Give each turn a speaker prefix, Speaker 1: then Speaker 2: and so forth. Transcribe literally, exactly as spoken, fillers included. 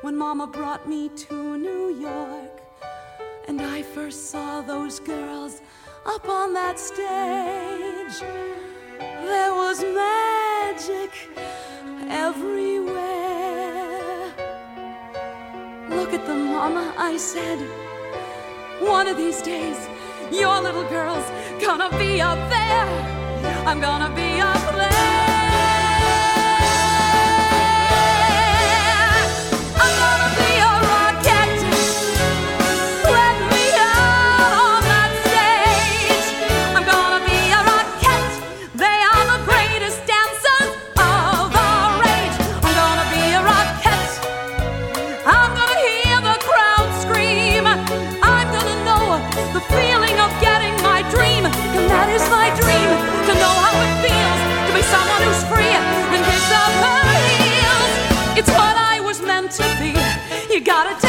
Speaker 1: when Mama brought me to New York, and I first saw those girls up on that stage. There was magic everywhere. Look at them, Mama, I said. One of these days, your little girl's gonna be up there. I'm gonna be up there. I'm gonna be a rocket. Let me out on that stage. I'm gonna be a rocket. They are the greatest dancers of our age. I'm gonna be a rocket. I'm gonna hear the crowd scream. I'm gonna know the feeling of getting my dream. And that is my dream, to know how it feels to be someone who's free and kicks up her heels. It's what I was meant to be. You gotta